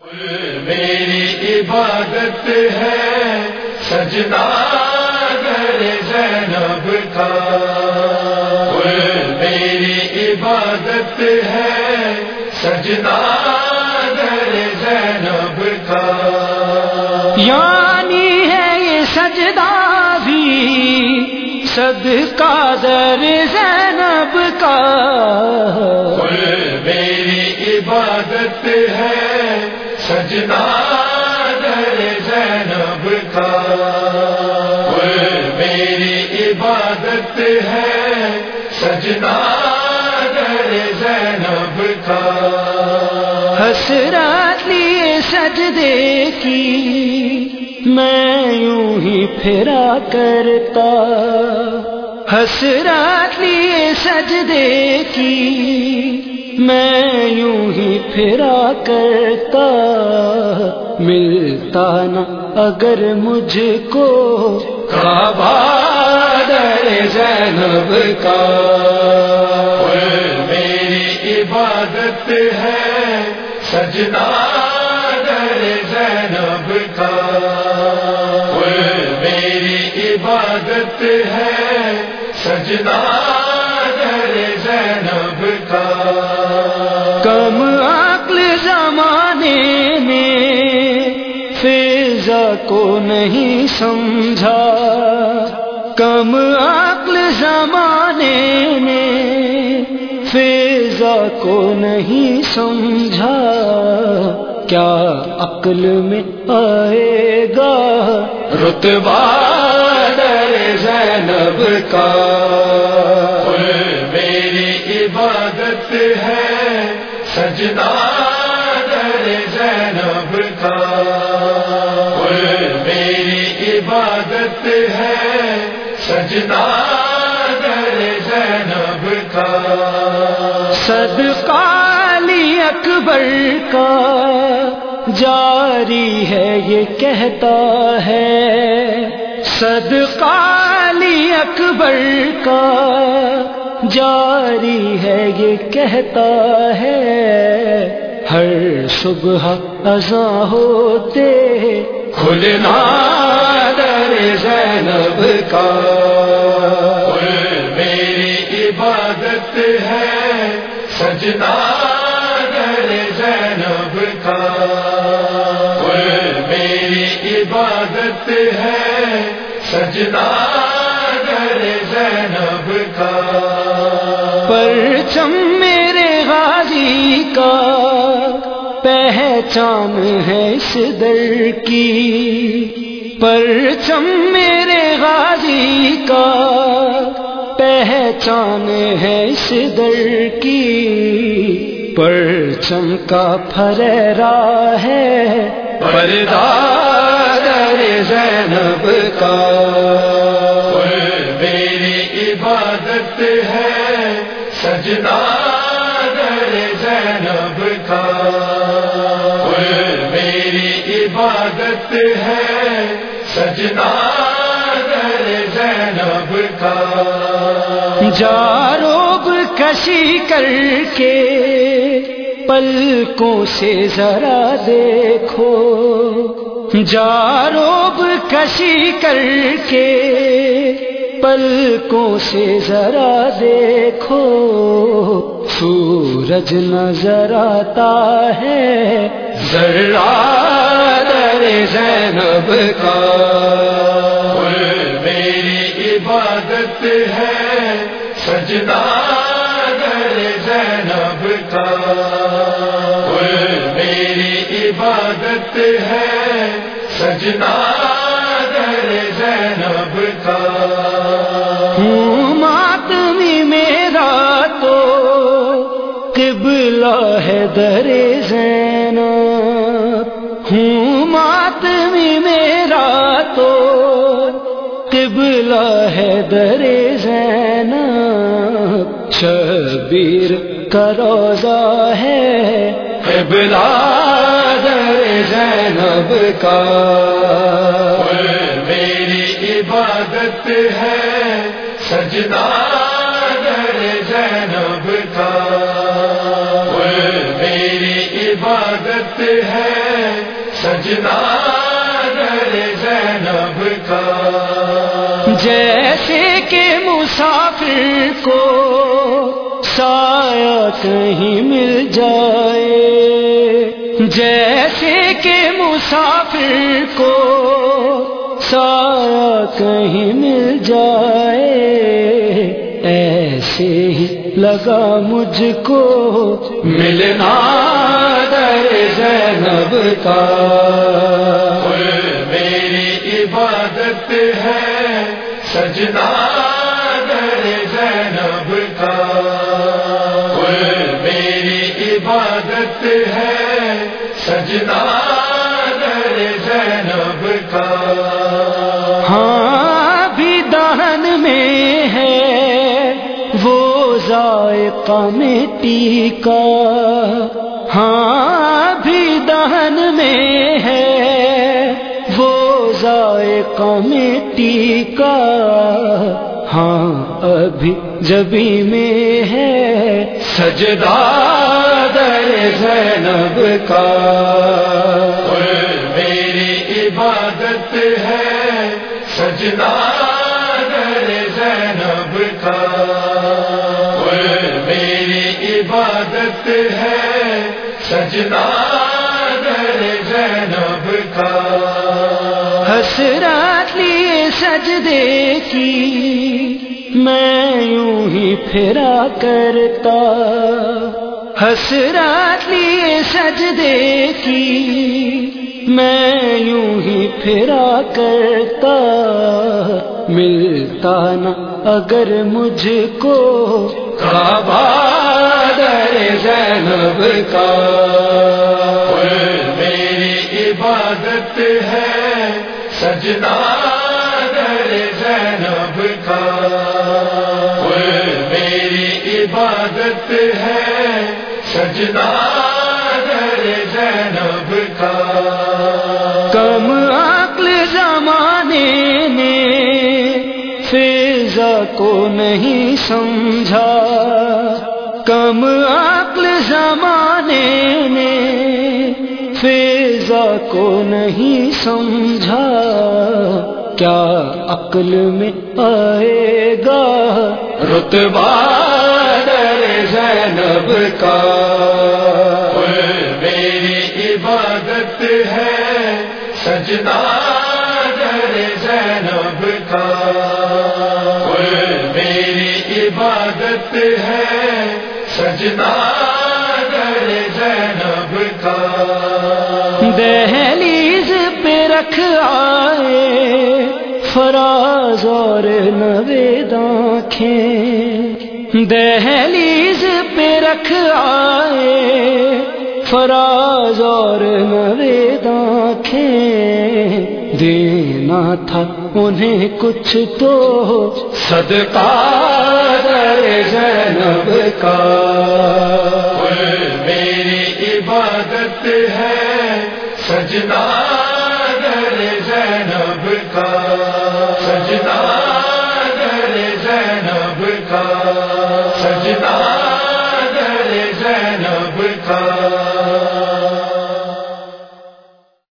میری عبادت ہے سجدہ در زینب کا، میری عبادت ہے سجدہ در زینب کا، یعنی ہے یہ سجدہ بھی صدقہ در زینب کا، میری عبادت ہے سجدہ در زینب کا، میری عبادت ہے سجدہ در زینب کا، حسرت لیے سجدے کی میں یوں ہی پھرا کرتا، حسرت لیے سجدے کی میں یوں ہی پھرا کرتا، ملتا نہ اگر مجھ کو کعبہ در زینب کا، میری عبادت ہے سجدہ در زینب کا، میری عبادت ہے سجدہ در زینب کا، کم عقل زمانے میں فضا کو نہیں سمجھا، کم عقل زمانے میں فضا کو نہیں سمجھا، کیا عقل میں آئے گا رتبہ در زینب کا، میری عبادت ہے سجدہ در زینب کا، میری عبادت ہے سجدہ در زینب کا، صدقہ علی اکبر کا جاری ہے یہ کہتا ہے، صدقہ علی اکبر کا جاری ہے یہ کہتا ہے، ہر صبح اذاں ہوتے کھلنا در زینب کا، میری عبادت ہے سجدہ در زینب کا، میری عبادت ہے سجدہ در زینب کا، پرچم میرے غازی کا پہچان ہے اس در کی، پرچم میرے غازی کا پہچان ہے اس در کی، پرچم کا پھریرا ہے پردہ در زینب کا، میری عبادت ہے سجدہ در زینب کا، میری عبادت ہے سجدہ در زینب کا، جاروب کشی کر کے پلکوں سے ذرا دیکھو، جاروب کشی کر کے پلکوں سے ذرا دیکھو، سورج نظر آتا ہے ذرہ در زینب کا، میری عبادت ہے سجدہ در زینب کا، میری عبادت ہے سجدہ در زینب کا، ہوں ماتمی میرا تو قبلہ ہے در زینب، ہوں ماتمی میرا تو قبلہ ہے در زینب، شبیر کا روضہ ہے قبلہ در زینب کا، میری عبادت ہے سجدہ در زینب کا، میری عبادت ہے سجدہ در زینب کا، جیسے کہ مسافر کو سایہ کہیں مل جائے، جیسے کہ مسافر کو سایہ کہیں مل جائے، ایسے ہی لگا مجھ کو ملنا در زینب کا، میری عبادت ہے سجدہ در زینب کا، میری عبادت ہے سجدہ در زینب کا، ہاں بھی دہن میں ہے وہ ذائقہ مٹی کا، ہاں بھی دہن میں ہے وہ ذائقہ مٹی کا، ہاں ابھی جبھی میں ہے سجدہ در زینب کا، میری عبادت ہے سجدہ در زینب کا، میری عبادت ہے سجدہ در زینب کا، حسرات لیے سجدے کی میں یوں ہی پھرا کرتا، حسرات لیے سجدے کی میں یوں ہی پھرا کرتا، ملتا نہ اگر مجھ کو کعبہ در زینب کا، میری عبادت ہے سجدہ در زینب کا، میری عبادت ہے سجدہ در زینب کا، کم عقل زمانے نے فضا کو نہیں سمجھا، کم عقل زمانے نے فضا کو نہیں سمجھا، کیا عقل میں آئے گا رتبہ در زینب کا، میری عبادت ہے سجدہ در زینب کا، میری عبادت ہے سجدہ در زینب کا، دہلیز پہ رکھ آئے فراز اور نوید آنکھیں، دہلیز پہ رکھ آئے فراز اور نوید آنکھیں، دینا تھا انہیں کچھ تو صدقہ در زینب کا، میری عبادت ہے سجدہ